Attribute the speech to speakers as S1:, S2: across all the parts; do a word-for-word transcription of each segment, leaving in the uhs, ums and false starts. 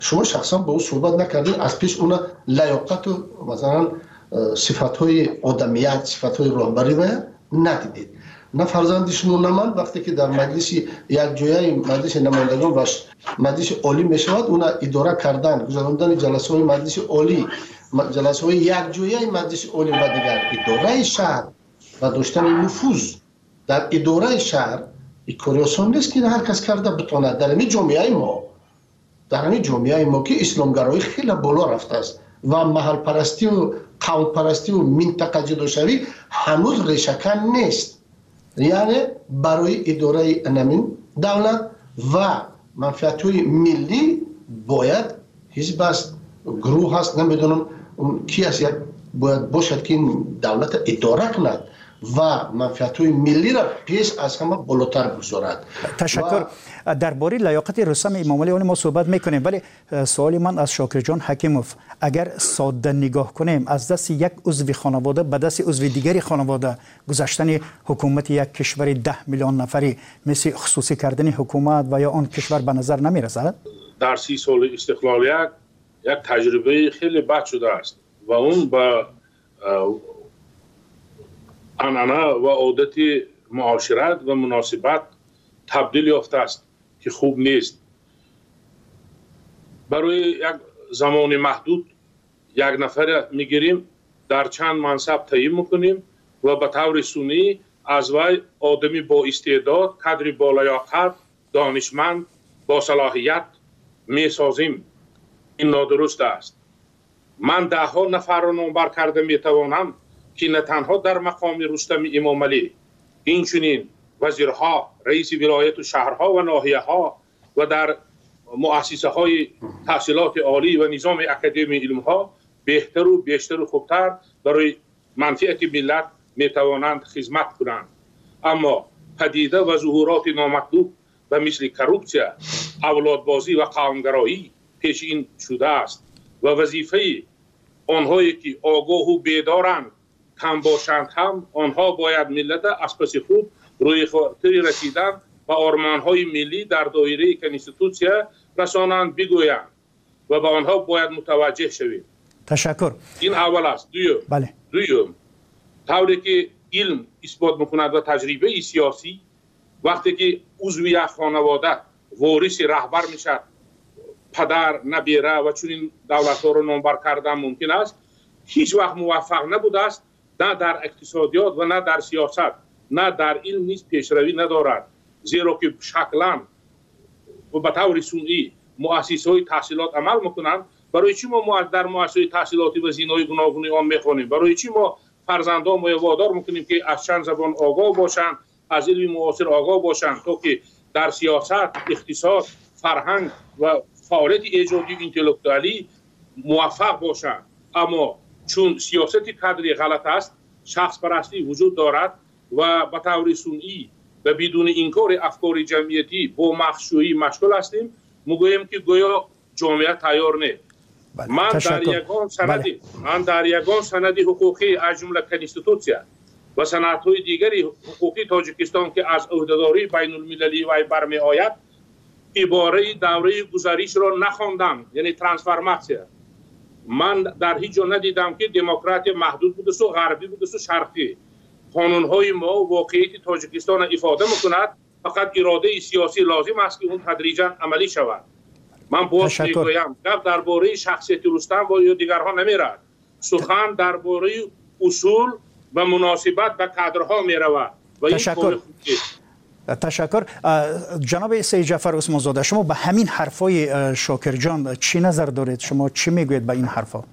S1: شما شخصا با او صحبت نکردید، از پیش اون لیاقت و مثلا صفت های آدمیت، صفت های راهبری و ندیدید. نه فرزند شما نه من وقتی که در مجلس یک جایه مجلس نمایندگان و مجلس عالی می شود، اون اداره کردن گذراندن جلسه های مجلس عالی، جلسه های یک جایه مجلس عالی و دیگر اداره شهر و داشتن نفوذ در اداره شهر این کاری آسان نیست که هر کس کرده بتواند. در این جامعه ما در این جامعه ما که اسلامگرایی خیلی بالا رفته است و محل پرستی و قوم پرستی و منطقه جداشوی هنوز ریشه‌کن نیست. یعنی برای اداره نمین دولت و منفعت‌های ملی باید حزب است، گروه هست، نمیدونم کی است، باید باشد که این دولت اداره کند و منفعت‌های ملی را پیش از همه بالاتر بگذارد.
S2: تشکر. درباره لیاقت رستم امامعلی ما صحبت میکنیم، ولی سوال من از شاکر جان حکیموف، اگر ساده نگاه کنیم از دست یک عضو خانواده به دست عضو دیگری خانواده گذاشتن حکومت یک کشور ده میلیون نفری مثل خصوصی کردن حکومت و یا آن کشور به نظر نمیرسد؟
S3: در سی سال استقلالیت یک تجربه خیلی بد شده است و اون به عنعنه و عادت معاشرت و مناسبت تبدیل یافته است که خوب نیست. برای یک زمان محدود یک نفر میگیریم، در چند منصب تعیین میکنیم و به طور سنی از وی آدمی با استعداد، کادری با لیاقت، دانشمند، با صلاحیت میسازیم. این نادرست است. من ده ها نفر را نامبر کرده میتوانم که نه تنها در مقام رستم امامعلی، اینچنین وزیرها، رئیس ولایت و شهرها و ناحیه ها و در مؤسسه های تحصیلات عالی و نظام اکادمی علم ها بهتر و بیشتر و خوبتر برای منفعت ملت میتوانند خدمت کنند. اما پدیده و ظهورات نامطلوب و مثل کروپسیا، اولادبازی و قومگرایی پیشین شده است و وظیفه آنهایی که آگاه و بیدارند کم باشند هم آنها باید ملت از پس خود روی خاطر رسیدن و آرمانهای ملی در دایره کنستیتوسیا رسانند بگویند و به آنها باید متوجه شویم.
S2: تشکر.
S3: این اول است. دویم
S2: بله.
S3: دویم طوری که علم اثبات میکند و تجربه سیاسی، وقتی که عضو یک خانواده وارث رهبر میشد، پدر نبیره و چنین دولت‌ها رو نامبر کردن ممکن است، هیچ وقت موفق نبوده است، نه در اقتصادیات و نه در سیاست، نه در علم نیز پیشروی ندارد، زیرا که شکلاً و به طور سنئی مؤسسه‌های تحصیلات عمل میکنند. برای چی ما در مؤسسه تحصیلاتی و زینای گوناگونی آن میخوانیم؟ برای چی ما فرزندان ما وادار میکنیم که از چند زبان آگاه باشند، از علم معاصر آگاه باشند تا که در سیاست، اقتصاد، فرهنگ و فعالیت ایجادی اینتלקتوالی موفق باشند؟ اما چون سیاست کادری غلط است، شخص پرستی وجود دارد و به طور سنئی و بدون انکار افکار جمعیتی با مخشویی مشغول هستیم، میگوییم که گویا جامعه تیار نه. من در یگان سندی من در یگان سندی حقوقی از جمله کنستیتوسیا و سندهای دیگری حقوقی تاجیکستان که از عهدهداری بین المللی و برمی آید عباره دوره گذشته را نخواندم، یعنی ترانسفورماسیا. من در هیچ جا ندیدم که دموکراسی محدود بوده و غربی بوده و شرقی. قانون‌های ما واقعیت تاجیکستان افاده می‌کند، فقط اراده سیاسی لازم است که اون تدریجاً عملی شود. من باز میگویم گپ درباره شخصیت رستم و یا دیگرها نمیرد، سخن درباره اصول و مناسبت به کادرها میرود و این
S2: تشکر. تشکر. جناب سید جعفر عثمان زاده، شما به همین حرفای شاکر جان چی نظر دارید؟ شما چی میگوید به این حرفا؟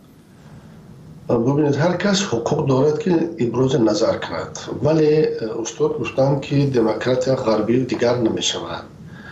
S1: ببینید، هر کس حقوق دارد که ابراز نظر کند، ولی استاد گفتن که دموکرات غربی دیگر نمیشود.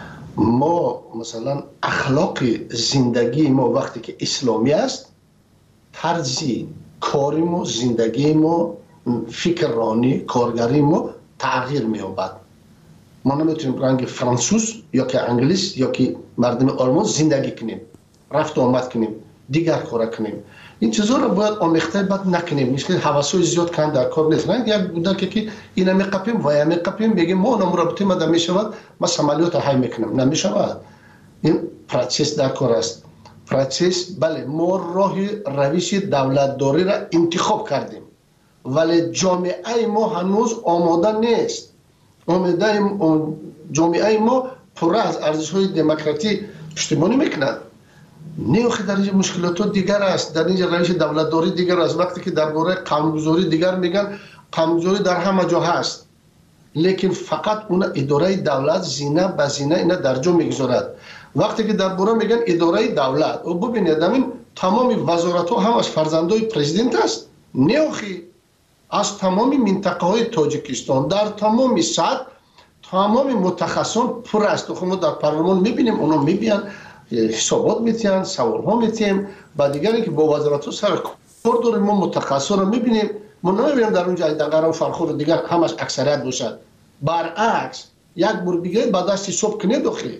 S1: ما مثلا اخلاق زندگی ما وقتی که اسلامی است، طرز کاری ما، زندگی ما، فکر رانی، کارگری ما تغییر می‌یابد. ما نمیتونیم رنگ فرانسوز یا که انگلیس یا که مردم آلمان زندگی کنیم، رفت و آمد کنیم، دیگر کار کنیم. این چیزا رو باید آمیخته بد نکنیم. مثل حواسای زیاد کن در کار نیست. نه یک بوده که اینا میقپیم و یا میقپیم بگیم ما اونم رابطه ما میشود، ما عملیات های میکنیم. نمیشود. این پروسس در کار است. پروسس بله ما راه روش دولتداری را انتخاب کردیم ولی جامعه ما هنوز آماده نیست. آماده جامعه ما پر از ارزش‌های دموکراتی پشتیبانی میکند. نیوخی در اینجا مشکلات دیگر است، در اینجا روش دولتداری دیگر است. وقتی که درباره قانونگذاری دیگر میگن قانونگذاری در همه جا هست لیکن فقط اون اداره دولت زینه به زینه اینا در جا میگذارد. وقتی که درباره میگن اداره دولت و ببینید همین تمام وزارت ها هم از فرزندای پرزیدنت است. نیوخی از تمام منطقه های تاجیکستان در تمام سطح تمام متخصصان پر است. خب ما در پارلمان میبینیم اونا میبینن حسابات میتین سوال ها میتیم با دیگری که با وزارت ها سر کار داریم ما متخصص رو میبینیم. ما نمیبینیم در اونجا دقیقا و فرخور دیگر همش اکثریت باشد. برعکس یک بار دیگه با دست صبح کنه داخلی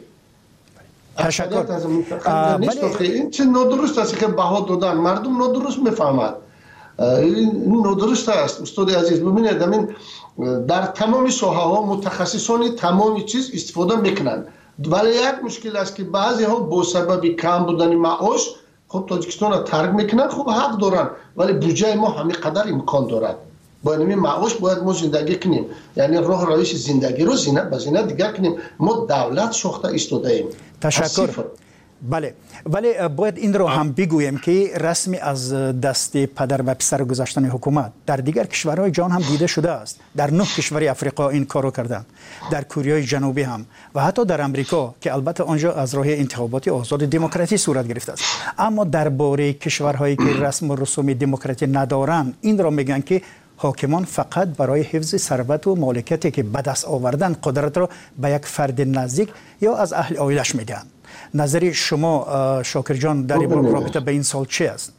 S2: تشکر.
S1: از منطقه نیست داخلی. این چه نادرست است که بها دادن مردم نادرست میفهمد. این نادرست است استاد عزیز. ببینید همین در تمام ساحه ها متخصصان تمام چیز استفاده میکنن ولی یک مشکل است که بعضی ها با سبب کم بودن معاش خب تاجیکستان را ترک میکنن. خب حق دارن ولی بودجه ما همین قدر امکان دارد. با این معاش باید ما زندگی کنیم یعنی راه روش زندگی رو زینه به زینه دیگر کنیم. ما دولت ساخته ایستاده ایم.
S2: تشکر. بله ولی باید این رو هم بگویم که رسمی از دست پدر و پسر گذاشتن حکومت در دیگر کشورهای جهان هم دیده شده است. در نه کشور افریقا این کارو کردن، در کره جنوبی هم و حتی در امریکا که البته آنجا از راه انتخابات آزاد دموکراتی صورت گرفته است. اما درباره کشورهایی که رسم و رسوم دموکراتی ندارند این را میگن که حاکمان فقط برای حفظ ثروت و مالکیتی که به دست آوردن قدرت را به یک فرد نزدیک یا از اهل عائلش میدن. نظر شما شاکر جان در این رابطه به این سال چی است؟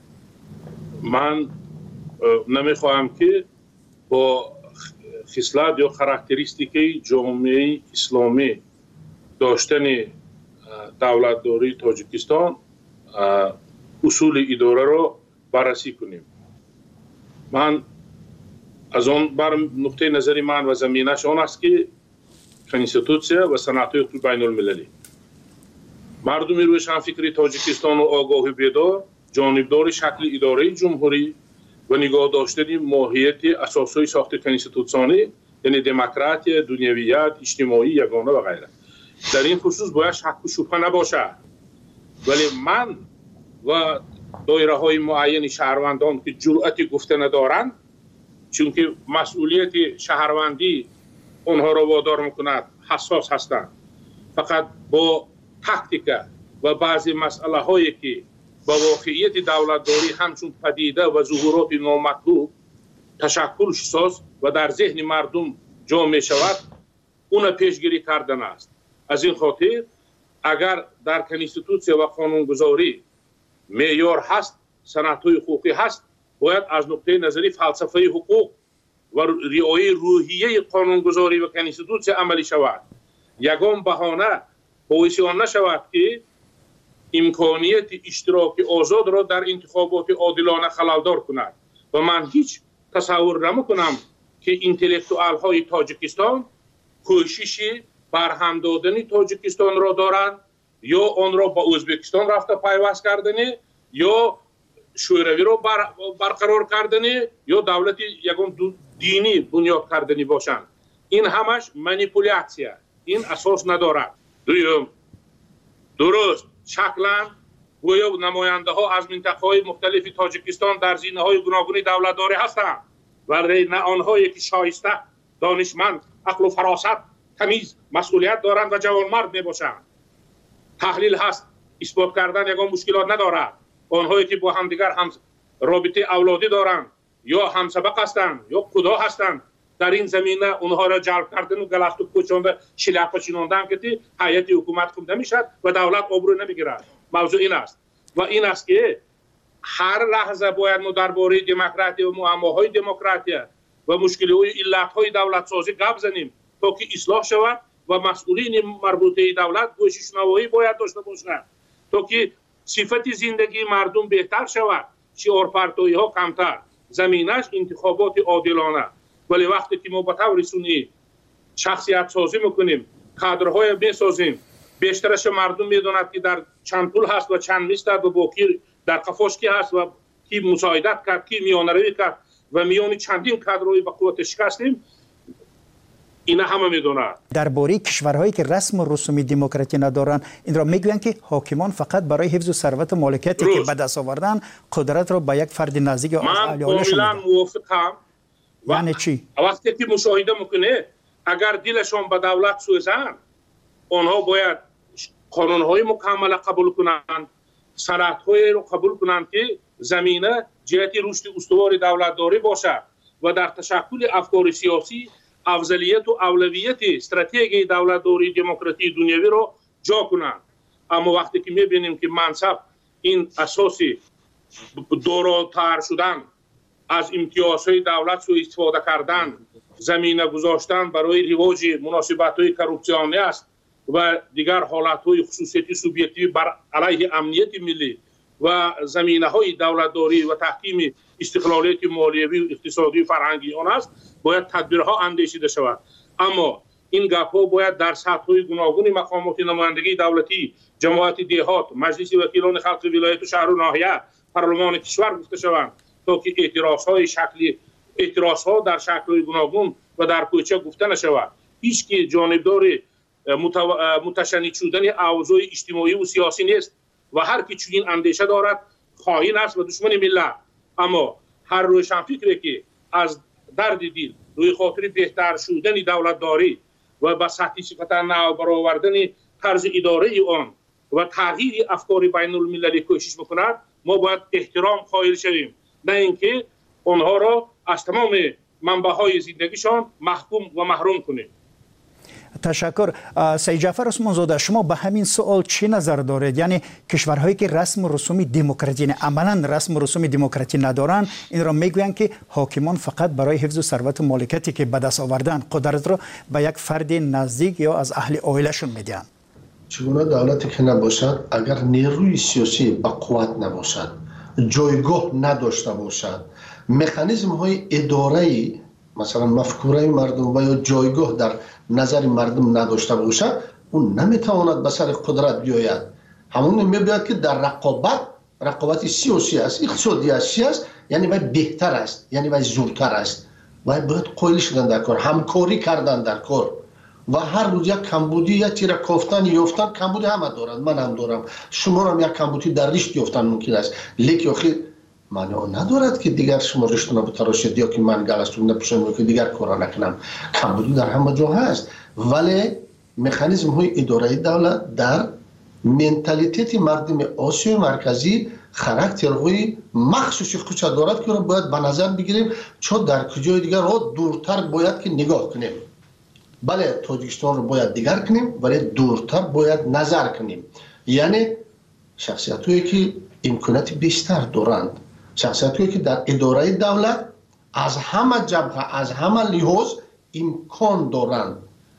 S3: من نمیخواهم که با خصلت یا خاراکتریستیک جامعه اسلامی داشتن دولتداری تاجیکستان اصول اداره را بررسی کنیم. من از آن بر نقطه نظر من و زمینش آن است که کنستیتوسیا و سنت‌های بین المللی مردمی روشنفکری تاجیکستان و آگاه و بیدار جانبدار شکل اداره جمهوری و نگاه داشتن ماهیت اساسهای ساخت کنستیتوسیونی یعنی دموکراسی، دنیویت، اجتماعی، یگانه و غیره. در این خصوص باید شک و شبهه نباشد. ولی من و دایره های معین شهروندان که جرأت گفته ندارند چون که مسئولیت شهروندی اونها را وادار میکند حساس هستند فقط با تاکتیکا و بعضی مسئله هایی که با واقعیت دولتداری همچون پدیده و ظهورات نامطلوب تشکل ساز و در ذهن مردم جا می شود اون پیشگیری کردن است. از این خاطر اگر در کنستیتوسیا و قانونگذاری معیار هست، سنت‌های حقوقی هست، باید از نقطه نظری فلسفه حقوق و رعایت روحیه قانونگذاری و کنستیتوسیا عملی شود. یگان بهانه باعث آن نشود که امکانیت اشتراک آزاد را در انتخابات عادلانه خللدار کند و من هیچ تصور نمیکنم که انتلکتوال های تاجیکستان کوشش برهم دادن تاجیکستان را دارند یا آن را با ازبکستان رفته پیوست کردن یا شوروی را بر برقرار کردن یا دولت یگان دینی بنیاد کردنی باشند. این همش مانیپولیاسیه، این اساس ندارد. دویم درست شکلا گویا نماینده ها از منطقه های مختلف تاجیکستان در زینه های گوناگون دولتداری هستند ولی نه آنهایی که شایسته دانشمند عقل و فراست تمیز مسئولیت دارند و جوانمرد می باشند. تحلیل هست، اثبات کردن یگان مشکلات ندارد. آنهایی که با همدیگر هم رابطه اولادی دارند یا همسبق هستند یا خدا هستند در این زمینه اونها را جلب کردن و گلخت و کوچانده شلپ چیناندن که هیئت حکومت خوب نمیشد و دولت آبرو نمیگیرد. موضوع این است و این است که هر لحظه باید ما درباره دموکراسی و معماهای دموکراسی و مشکلات علت‌های دولت سازی گپ بزنیم تا که اصلاح شود و مسئولین مربوطه دولت گوش شنوایی باید داشته باشند تا که صفت زندگی مردم بهتر شود، شعارپرتویی ها کمتر، زمینش انتخابات عادلانه. ولی وقتی که ما با طور سنی شخصیت سازی میکنیم، کادرهای میسازیم بیشترش مردم میدوند که در چند پول هست و چند نیست و با کی در قفاش کی هست و کی مساعدت کرد، کی میانروی کرد و میانی چندین کادروی به قوت شکستیم. اینا همه میدونند.
S2: درباره کشورهایی که رسم و رسوم دموکراسی ندارند این را میگویند که حاکمان فقط برای حفظ ثروت و مالکیتی که به دست آوردن قدرت را به یک فرد نزدیک از اهل عائله‌شان
S3: من کاملا موافقم.
S2: یعنی چی؟
S3: وقتی که مشاهده میکنه اگر دلشان به دولت سوزند آنها باید قانونهای مکمل قبول کنند، سندهای رو قبول کنند که زمینه جهت رشد استوار دولتداری باشد و در تشکل افکار سیاسی افضلیت و اولویت استراتژی دولتداری دموکراسی دنیوی رو جا کنند. اما وقتی که میبینیم که منصب این اساسی دوراتر شدن از امتیازهای دولت سوء استفاده کردن، زمینه گذاشتن برای رواج مناسبت‌های کروپسیونی است و دیگر حالت‌های خصوصیتی سوبیکتیو بر علیه امنیت ملی و زمینه‌های دولتداری و تحکیم استقلالیت مالیوی و اقتصادی و فرهنگی آن است، باید تدبیرها اندیشیده شود. اما این گپ‌ها باید در سطح‌های گوناگون مقامات نمایندگی دولتی، جماعت دهات، مجلس وکیلان خلق ولایت و شهر و ناحیه، پارلمان کشور گفته شوند تا که اعتراض‌های شکلی اعتراض‌ها در شکل‌های گوناگون و در کوچه گفته نشود. هیچ کی جانبدار متشنج شدن اوضاع اجتماعی و سیاسی نیست و هر کی چنین اندیشه دارد خائن است و دشمن ملت. اما هر روشنفکری که از درد دل روی خاطر بهتر شدن دولتداری و به سطح صفت نو برآوردن طرز اداره آن و تغییر افکار بین المللی کوشش میکند، ما باید احترام قائل شویم، نه اینکه آنها را از تمام منبع‌های زندگیشان محکوم و محروم کنیم.
S2: تشکر. سید جعفر عثمان زاده، شما به همین سوال چی نظر دارید؟ یعنی کشورهایی که رسم و رسوم دموکراسی، یعنی عملا رسم و رسوم دموکراسی ندارن، این را میگویند که حاکمان فقط برای حفظ ثروت و مالکیتی که به دست آوردن قدرت را به یک فرد نزدیک یا از اهل عائله‌شون میدن.
S1: چگونه دولتی که نباشد، اگر نیروی سیاسی با قوت نباشد، جایگاه نداشته باشد، مکانیزم های اداره‌ای مثلا مفکوره مردم و یا جایگاه در نظر مردم نداشته باشد، اون نمیتواند به سر قدرت بیاید. همون میباید که در رقابت، رقابت سیاسی است، اقتصادی است، یعنی باید بهتر است، یعنی باید زورتر است، باید باید قائل شدن در کار، همکاری کردن در کار و هر روز یک کمبودی یا تیر کافتن یافتن، کمبودی همه دارند، من هم دارم، شما هم یک کمبودی در رشت یافتن ممکن است، لیکن آخه معنی ندارد که دیگر شما رشت نبتراشید یا که من گلستون نپوشم که دیگر کارا نکنم. کمبودی در همه جا هست، ولی مکانیزم های اداره دولت در منتالیتی مردم آسیای مرکزی خاراکترهای مخصوصی خودش دارد که را باید به نظر بگیریم، چون در کجای دیگر را دورتر باید که نگاه کنیم. بله تاجیکستان رو باید دیگر کنیم ولی دورتر باید نظر کنیم. یعنی شخصیت هایی که امکانات بیشتر دارند، شخصیت هایی که در اداره دولت از همه جبهه از همه لحاظ امکان دارند.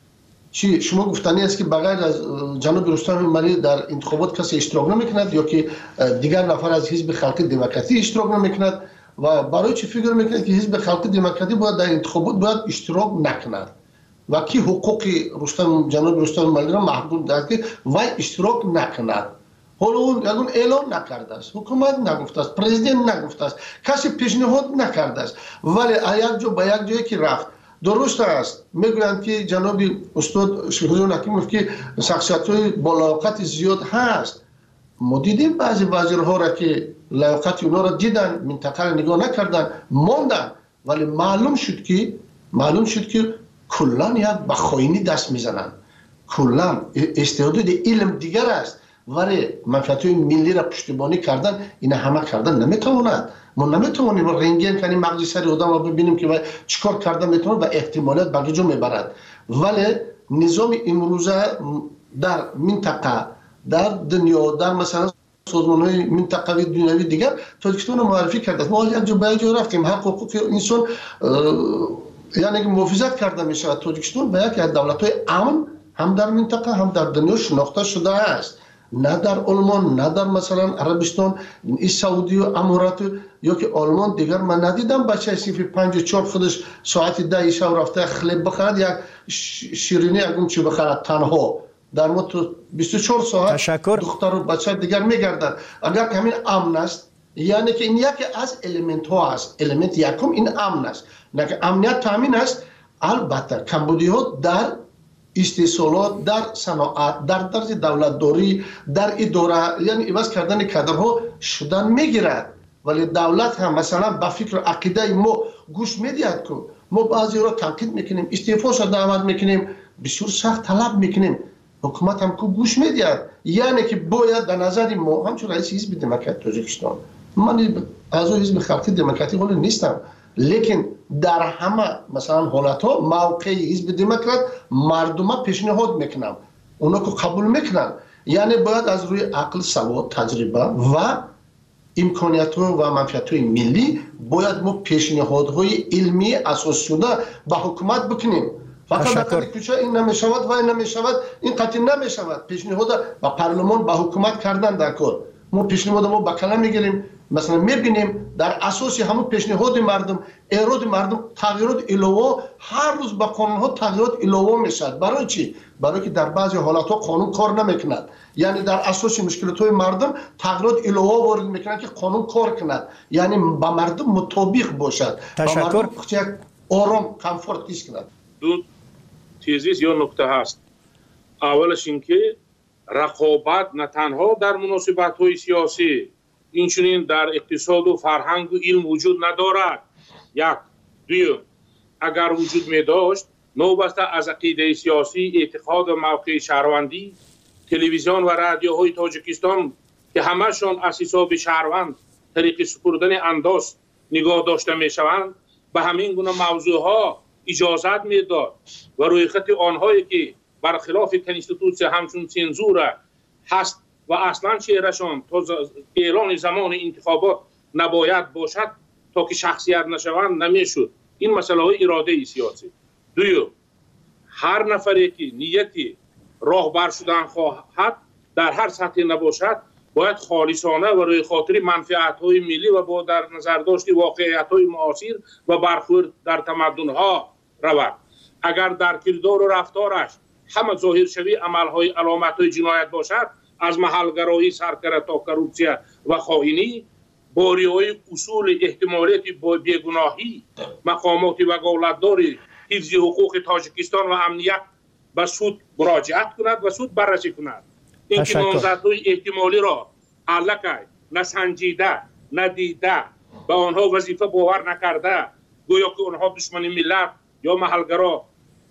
S1: چی شما گفتنی است که بغیر از جناب رستم ملی در انتخابات کسی اشتراک نمیکند یا که دیگر نفر از حزب خلق دموکراسی اشتراک نمیکند و برای چی فکر میکند که حزب خلق دموکراسی باید در انتخابات باید اشتراک نکند و کی حقوق رستم جناب رستم ملی را محدود دارد که وای اشتراک نکند. حالا اون یگون اعلام نکرده است، حکومت نگفته است، پرزیدنت نگفته است، کسی پیشنهاد نکرده است، ولی یک جا به یک جایی که رفت درست است. میگویند که جناب استاد شیخ‌الحسین حکیموف که شخصیت‌های با لیاقت زیاد هست. ما دیدیم بعضی وزیرها را که لیاقت اونا را دیدن، منطقه را نگاه نکردن، ماندن، ولی معلوم شد که معلوم شد که کلا یک به خائنی دست میزنند. کلا استعداد علم دیگر است ولی منفعت‌های ملی را پشتیبانی کردن، این همه کردن نمیتواند. ما نمیتوانیم رنگین کنیم مغز سر آدم و ببینیم که چیکار کردن میتونه و احتمالات به جا میبرد. ولی نظام امروزه در منطقه، در دنیا، در مثلا سازمان‌های منطقوی دنیوی دیگر تاجیکستان رو معرفی کرده. ما یک جا به جا رفتیم، حق حقوق انسان یعنی محافظت کرده میشه. تاجیکستان به یک از دولت‌های امن هم در منطقه هم در دنیا شناخته شده است. نه در آلمان، نه در مثلا عربستان، این سعودی و امارات یا که آلمان دیگر من ندیدم بچه صفر پنج و چهار خودش ساعت ده شب رفته خلیب بخرد یک شیرینی اگم چی بخرد تنها. در مدت بیست و چهار ساعت
S2: تشکر.
S1: دختر و بچه دیگر میگردند. اگر که همین امن است، یعنی که این یکی از المنت ها است. المنت یکم این امن است. نه که امنیت تامین است. البته کمبودی ها در استحصالات، در صنعت، در درج دولتداری، در اداره، یعنی عوض کردن کادرها شدن میگیرد. ولی دولت هم مثلا با فکر عقیده ما گوش میدهد که ما بعضی را تنقید میکنیم، استعفاش را دعوت میکنیم، بسیار سخت طلب میکنیم، حکومت هم که گوش میدهد. یعنی که باید در نظر ما، همچون رئیس حزب دموکرات تاجیکستان، من از حزب خلقی دموکراتی ولی نیستم، لیکن در همه مثلا حالت ها موقع حزب دموکرات مردم پیشنهاد میکنم، اونا که قبول میکنن. یعنی باید از روی عقل، سواد، تجربه و امکانیت و منفعت ملی باید ما پیشنهادهای علمی اساس شده به حکومت بکنیم. فقط در کوچه این نمیشود و این نمیشود، این قطعی نمیشود. پیشنهاد به پارلمان به حکومت کردن در کار. ما پیشنهاد ما به کلام میگیریم، مثلا میبینیم در اساس همون پیشنهاد مردم، ایراد مردم تغییرات علاوه، هر روز با قانون ها تغییرات علاوه میشد. برای چی؟ برای که در بعضی حالات ها قانون کار نمیکند. یعنی در اساس مشکلات های مردم تغییرات علاوه وارد میکنند که قانون کار کند، یعنی با مردم مطابق باشد.
S2: تشکر.
S1: یک آرام کامفورت ایست کند.
S3: دو تیزیس یا نکته هست. اولش اینکه رقابت نه تنها در مناسبت های سیاسی، اینچنین در اقتصاد و فرهنگ و علم وجود ندارد. یک. دوم، اگر وجود می داشت نوبسته از عقیده سیاسی، اعتقاد و موقع شهروندی، تلویزیون و رادیوهای تاجیکستان که همهشان از حساب شهروند طریق سپردن انداز نگاه داشته می شوند، به همین گونه موضوع ها اجازت می داد و روی خط آنهایی که برخلاف کنستیتوسیون همچون سنزور هست و اصلا چهرهشان تا اعلان زمان انتخابات نباید باشد تا که شخصیت نشوند نمیشد. این مسئله های اراده سیاسی. دوم، هر نفری که نیتی راهبر شدن خواهد در هر سطح نباشد باید خالصانه و روی خاطر منفعت های ملی و با در نظر داشت واقعیت های معاصر و برخورد در تمدن ها رود. اگر در کردار و رفتارش همه ظاهر شوی عمل های علامت های جنایت باشد، از محلگرایی سرکره تا کروپسیا و خائنی، باری های اصول احتمالیت بیگناهی، مقامات وکالتدار حفظ حقوق تاجیکستان و امنیت به سود مراجعت کند و سود بررسی کند. اینکه نامزدهای احتمالی را علکه نسنجیده، ندیده، به آنها وظیفه باور نکرده، گویا که آنها دشمن ملت یا محلگرا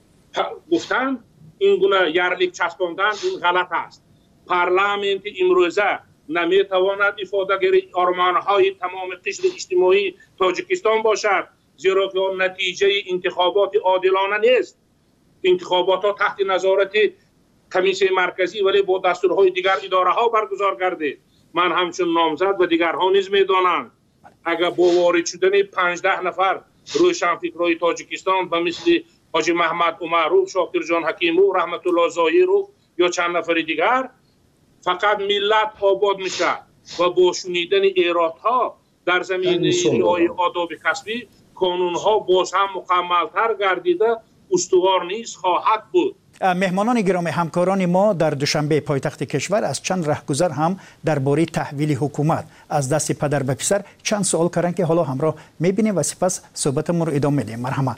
S3: گفتند، این گونه یرلیک چسباندن این غلط است. پارلمانت امروزه نمیتواند افاده‌گری آرمان‌های تمام قشر اجتماعی تاجیکستان باشد، زیرا که آن نتیجه انتخابات عادلانه نیست. انتخابات ها تحت نظارت کمیسیون مرکزی ولی با دستورهای دیگر اداره ها برگزار گردید. من همچون نامزد و دیگرها نیز میدانند اگر با وارد شدن پانزده نفر روشنفکرای تاجیکستان به مثل حاجی محمد عمروف، شاکر جان حکیمو، رحمت الله ظاهرو یا چند نفر دیگر، فقط ملت آباد میشه و با شنیدن ایرادها در زمینه رعایت آداب کسبی قانونها باز هم مکملتر گردیده استوار نیست خواهد بود.
S2: مهمانان گرامی، همکاران ما در دوشنبه پایتخت کشور از چند رهگذر هم درباره تحویل حکومت از دست پدر به پسر چند سوال کردند که حالا همراه میبینیم و سپس صحبتمون رو ادامه میدیم. مرحمت.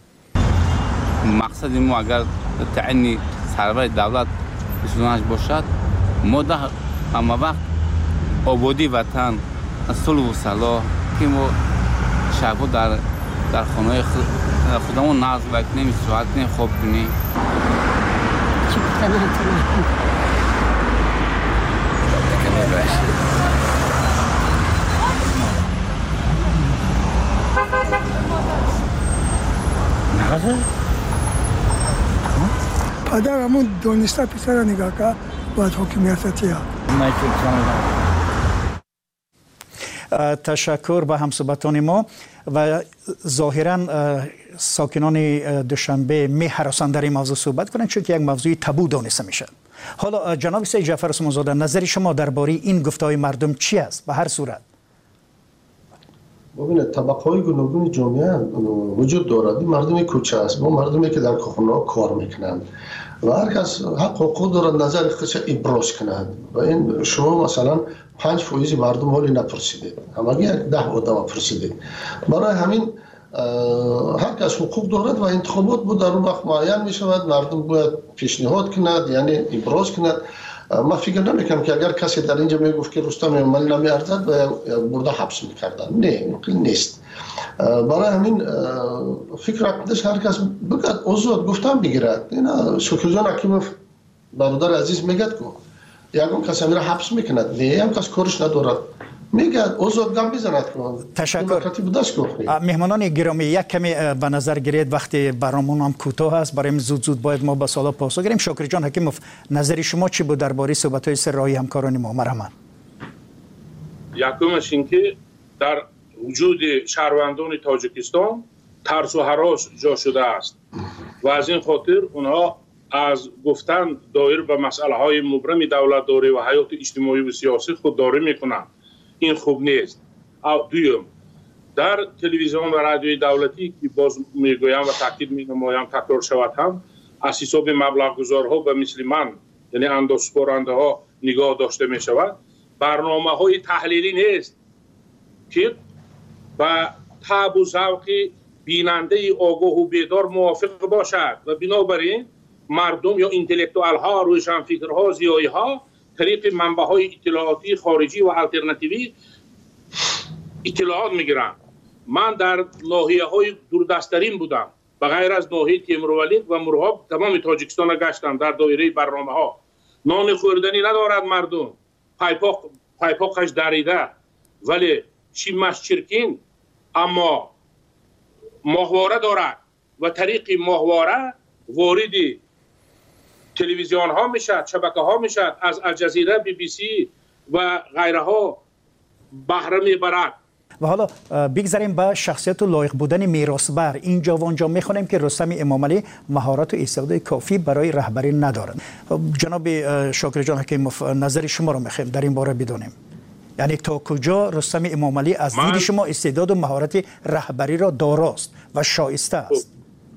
S4: مقصد ما اگر تعیین سرور دولت بسیارش باشد، ما در همه وقت آبادی وطن، صلح و صلاح که ما شبا در در خانه خودمون ناز بکنیم، ساعت نه خواب کنیم.
S5: چی بکنم تو؟ کنه باشه.
S6: نه. پدرمون دونسته پسر نگاه که باید حکومت چیه؟
S2: تشکر به همصحبتان ما و ظاهرا ساکنان دوشنبه می هراسان در این موضوع صحبت کنند چون که یک موضوع تابو دانسته میشه. حالا جناب سید جعفر عثمانزاده، نظر شما درباره این گفته‌های مردم چی است؟ به هر صورت
S1: ببینید طبقه‌های گوناگون جامعه وجود دارد. مردم کوچه است، ما مردمی که در کارخانه‌ها کار میکنند و هر کس حق حقوق دارد نظر خودش ابراز کند و این شما مثلا پنج فیصد مردم حالی نپرسیدید، همگی یک ده آدم پرسیدید. برای همین هر کس حقوق دارد و انتخابات بود در اون وقت معین می شود، مردم باید پیشنهاد کند یعنی ابراز کند. ما فکر نمیکنم که اگر کسی در اینجا میگفت که رستم ایمالی نمیارزد و برده حبس میکردن، نه ممکن نیست. برای همین فکر اقدش هر کس بگد آزاد گفتن بگیرد. اینا شکرجان حکیموف برادر عزیز میگد که یکم کسی میره حبس میکند، نه هم کس کارش ندارد میگه آزاد گم بزند.
S2: تشکر. مهمانان گرامی، یک کمی به نظر گیرید وقتی برامون هم کوتاه است، برای زود زود باید ما به سوال پاسخ گیریم. شکرجان حکیموف، نظر شما چی بود درباره صحبت‌های سه راهی همکاران ما؟ مرحمت.
S3: یکمش این که در وجود شهروندان تاجیکستان ترس و هراس جا شده است و از این خاطر اونها از گفتن دایر به مسئله های مبرم دولت داری و حیات اجتماعی و سیاسی خودداری میکنند. این خوب نیست. دویم، در تلویزیون و رادیوی دولتی که باز میگویم و تاکید مینمایم تکرار شود هم از حساب مبلغ گذارها به مثل من یعنی اندازه‌سپارنده ها نگاه داشته می شود. برنامه های تحلیلی نیست که با طبع و ذوق بیننده آگاه و بیدار موافق باشد و بنابراین مردم یا انتلکتوال ها، روشنفکرها، زیایی ها طریق منبع های اطلاعاتی خارجی و الटरनेटिव्ی اطلاعات میگیرن. من در ناحیه های دوردستترین بودم و غیر از ناحیه تیمرولیک و مرغاب تمام تاجیکستان گشتم در دایره برنامه ها. نان خوردنی ندارد مردم، پایپاق پایپاقش دریده ولی شیمش چرکین، اما ماهواره دارد و طریق ماهواره وارد تلویزیون ها میشد، شبکه ها میشد، از الجزیره، بی بی سی و غیره ها بهره میبرد.
S2: و حالا بگذاریم به شخصیت و لایق بودن میراثبر. اینجا و اونجا میخونیم که رستم ایمامیلی مهارت و استعداد کافی برای رهبری ندارد. جناب شاکر حکیموف، نظر شما رو میخوایم در این باره بدونیم. یعنی تا کجا رستم ایمامیلی از دید شما استعداد و مهارت رهبری را داراست و شایسته است؟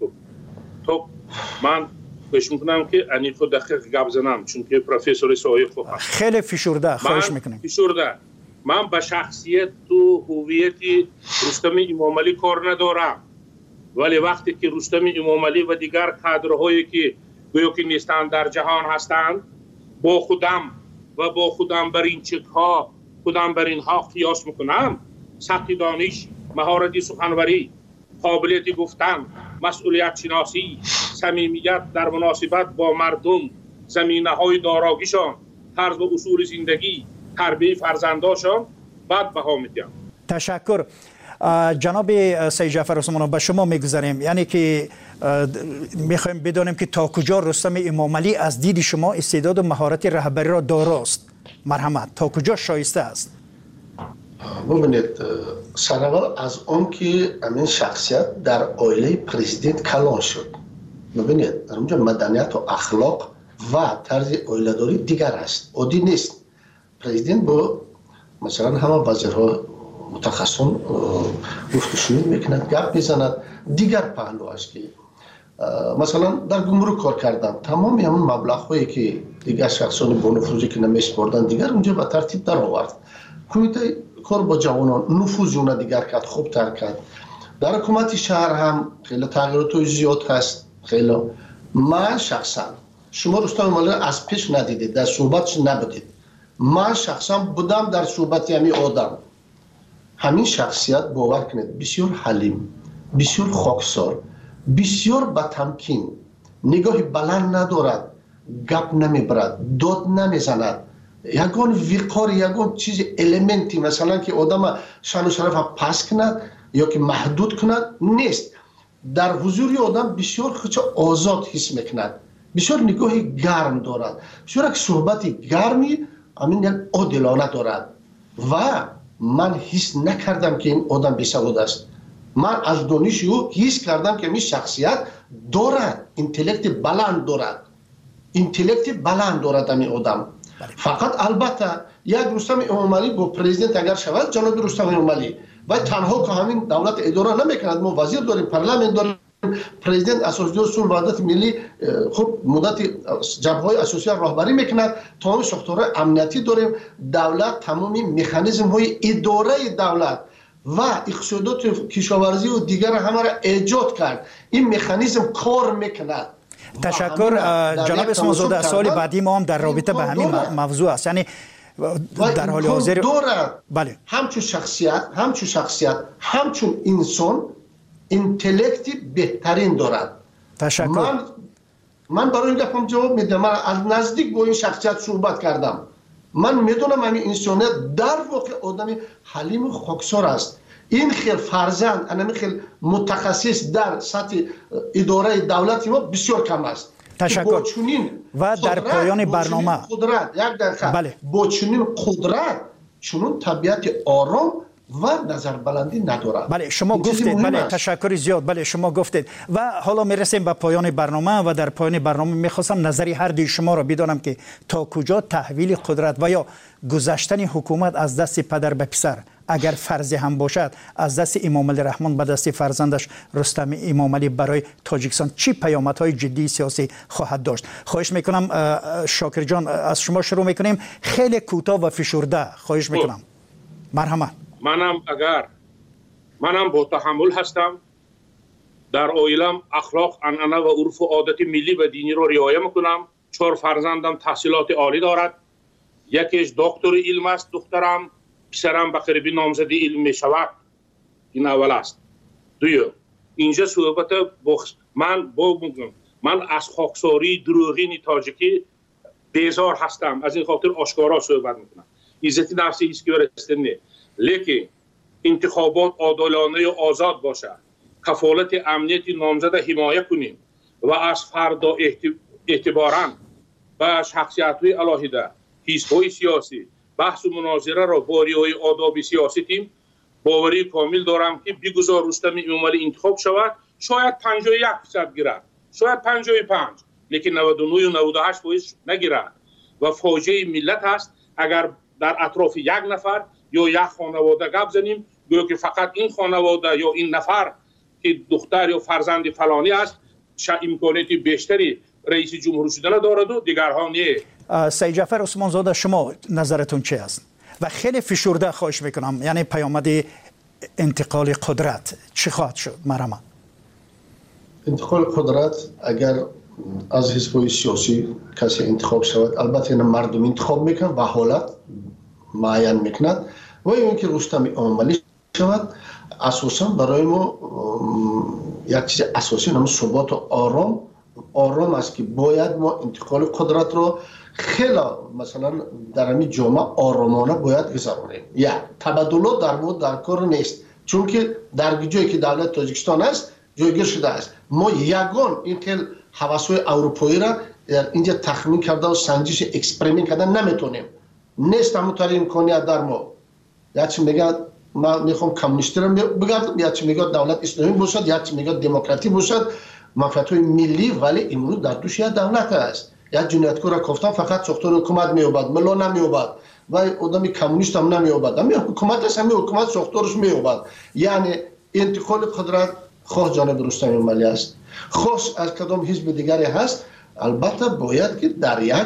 S3: تو من خواهش میکنم که انی خود دقیق گپ زنم، چون که پروفسور سایه خوب هست.
S2: خیلی فشرده خواهش میکنم.
S3: فشرده. من به شخصیت و هویت رستم ایمامیلی کار ندارم، ولی وقتی که رستم ایمامیلی و دیگر کادرهایی که گویا که نیستند در جهان هستند با خودم و با خودم بر این چک ها خودم بر اینها قیاس میکنم، سطح دانش، مهارت سخنوری، قابلیت گفتن، مسئولیت شناسی، صمیمیت در مناسبت با مردم، زمینه های داراگیشان، طرز و اصول زندگی، تربیت فرزنداشان بعد بها میدم.
S2: تشکر. جناب سید جعفر عثمانی، به شما میگذاریم، یعنی که میخوایم بدونیم که تا کجا رستم ایمامیلی از دید شما استعداد و مهارت رهبری را داراست. مرحمت، تا کجا شایسته است؟
S1: ببینید، سرول از اون که این شخصیت در عائله پرزیدنت کلان شد. ببینید در اونجا مدنیت و اخلاق و طرز عائله‌داری دیگر است، عادی نیست. پرزیدنت با مثلا همه وزیرها متخصصان گفت و شنود میکند، گپ میزند. دیگر پهلو است که مثلا در گمرک کار کردم، تمام همون مبلغ هایی که دیگر شخصان با نفوذی که نمیسپردن دیگر اونجا به ترتیب در آورد. کمیته کار با جوانان نفوذ اون دیگر کرد، خوب تر کرد. در حکومت شهر هم خیلی تغییرات زیاد هست. خیلی من شخصا، شما رستم ایمامیلی از پیش ندیدید، در صحبتش نبودید. من شخصا بودم در صحبت همین آدم. همین شخصیت باور کنید بسیار حلیم، بسیار خاکسار، بسیار با تمکین، نگاه بلند ندارد، گپ نمیبرد، داد نمیزند. یگان وقار، یگان چیز المنتی مثلا که آدم شان و شرف پس کند یا که محدود کند نیست. در حضور آدم بسیار خودش آزاد حس میکند، بسیار نگاه گرم دارد، بسیار یک صحبت گرمی همین یک عادلانه دارد و من حس نکردم که این آدم بی‌سواد است. من از دانش او حس کردم که این شخصیت دارد، اینتלקت بلند دارد، اینتלקت بلند دارد همین آدم. فقط البته یک رستم امامعلی با پرزیدنت اگر شود جناب رستم امامعلی و تنها که همین دولت اداره نمیکند، ما وزیر داریم، پارلمان داریم، پرزیدنت اساسدار صلح و وحدت ملی خب مدت جبهه‌های اساسی راهبری میکند، تمام ساختارهای امنیتی داریم، دولت تمامی مکانیزم های اداره دولت و اقتصادات کشاورزی و دیگر همه را ایجاد کرد. این مکانیزم کار میکند.
S2: تشکر جناب اسمان زاده. سوال بعدی ما هم در رابطه به همین موضوع است، یعنی در حال حاضر
S1: دارد.
S2: بله.
S1: همچون شخصیت همچون شخصیت همچون انسان اینتלקتی بهترین دارد.
S2: تشکر.
S1: من من برای این گفتم جواب میدم. من از نزدیک با این شخصیت صحبت کردم. من میدونم همین انسانیت در واقع آدمی حلیم و خاکسار است. این خیلی فرزند، این خیلی متخصص در سطح اداره دولتی ما بسیار کم است.
S2: تشکر. و در پایان برنامه
S1: قدرت یک دقیقه
S2: بله.
S1: با چنین قدرت چنون طبیعت آرام و نظر بلندی ندارد.
S2: بله شما گفتید. بله است. تشکر زیاد. بله شما گفتید و حالا میرسیم به پایان برنامه و در پایان برنامه میخواستم نظری هر دوی شما را بدانم که تا کجا تحویل قدرت و یا گذشتن حکومت از دست پدر به پسر اگر فرض هم باشد از دست امام علی رحمان به دست فرزندش رستم امامعلی برای تاجیکستان چی پیامدهای جدی سیاسی خواهد داشت؟ خواهش میکنم شاکر جان از شما شروع میکنیم، خیلی کوتاه و فشرده خواهش میکنم. مرحمت.
S3: منم اگر منم با تحمل هستم، در عائلم اخلاق، عنعنه و عرف و عادت ملی و دینی رو رعایت میکنم. چهار فرزندم تحصیلات عالی دارد، یکیش دکتر علم است دخترم، پسرم به قربی نامزدی علم می شود. این اول است. دوم اینجا صحبت بخش من با من از خاکساری دروغین تاجیکی بیزار هستم، از این خاطر آشکارا صحبت میکنم. عزت نفسی هیچ کی برسته نه، لیکن انتخابات عادلانه و آزاد باشه، کفالت امنیت نامزد حمایت کنیم و از فردا اعتباراً با شخصیت‌های علاهیده، حزب‌های سیاسی بحث و مناظره را با رعایت آداب سیاسی تیم باوری کامل دارم که بگذار رستم امامعلی انتخاب شود، شاید پنجاه و یک درصد گیرد، شاید پنجاه و پنج، لیکن نود و نه و نود و هشت درصد نگیرد و فاجعه ملت است اگر در اطراف یک نفر یا یک خانواده گپ زنیم گویا که فقط این خانواده یا این نفر که دختر یا فرزند فلانی است امکانات بیشتری رئیس جمهور شدن دارد و دیگرها نه.
S2: سید جعفر عثمان زاده شما نظرتون چه است؟ و خیلی فشرده خواهش میکنم، یعنی پیامد انتقال قدرت چی خواهد شد؟ مرحبا.
S1: انتقال قدرت اگر از حزب‌های سیاسی کسی انتخاب شود، البته این مردم انتخاب میکنن و حالت معین میکند و اینکه رستم امامعلی شود اساسا برای ما یک چیز اساسی نام ثبات و آرام آرام است که باید ما انتقال قدرت رو خیلی مثلا در همین جامعه آرامانه باید گذرانیم. یا تبادلات در بود در کار نیست، چون که در جایی که دولت تاجیکستان است جایگیر شده است. ما یگان این خیلی حواسای اروپایی را اینجا تخمین کرده و سنجش اکسپریمنت کردن نمیتونیم. نیست همونطوری امکانیت در ما. یا چی میگه ما میخوام کمونیستی رو بگردم، یا چی میگه دولت اسلامی باشد، یا چی میگه دموکراتی باشد، منفعت‌های ملی، ولی امروز در دوش یک دولت است. یک جنایتکار را گفتم فقط ساختار حکومت میوبد، ملا نمیوبد و آدمی کمونیست هم نمیوبد. همین حکومت است، همین حکومت ساختارش میوبد. یعنی انتقال قدرت خواه جانب رستم امامعلی است، خواه از کدام حزب دیگری هست. البته باید که در یک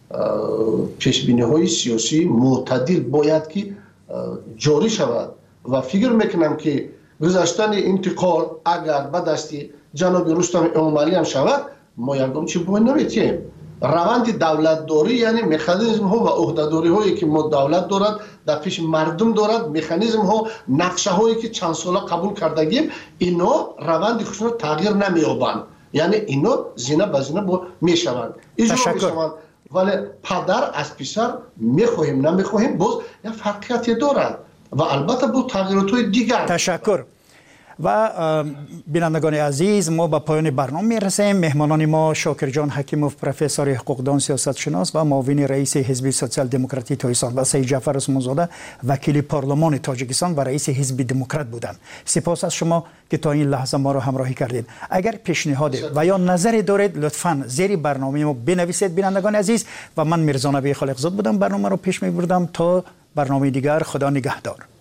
S1: پیشبینی‌های سیاسی معتدل باید که جاری شود و فکر میکنم که گذاشتن انتقال اگر به دست جناب رستم امامعلی هم شود ما یکم چی باید نمیتیم. روند دولت داری یعنی مکانیزم ها و عهده‌داری هایی که ما دولت دارد در پیش مردم دارد، مکانیزم ها نقشه هایی که چند ساله قبول کردگیم اینا روند خودشون تغییر نمییابند، یعنی اینا زینه به زینه با میشوند اجرا میشوند. ولی پدر از پسر میخواهیم نمیخواهیم باز یک فرقیتی دارد و البته با تغییرات های دیگر.
S2: تشکر. و بینندگان عزیز ما به پایان برنامه میرسیم. مهمانان ما شاکر جان حکیموف پروفسور حقوقدان سیاست شناس و معاون رئیس حزب سوسیال دموکراتی تاجیکستان و سید جعفر عثمانزاده وکیل پارلمان تاجیکستان و رئیس حزب دموکرات بودند. سپاس از شما که تا این لحظه ما را همراهی کردید. اگر پیشنهاد و یا نظری دارید لطفاً زیر برنامه ما بنویسید بینندگان عزیز. و من میرزا نبی خالقزاد بودم، برنامه رو پیش میبردم. تا برنامه دیگر، خدا نگهدار.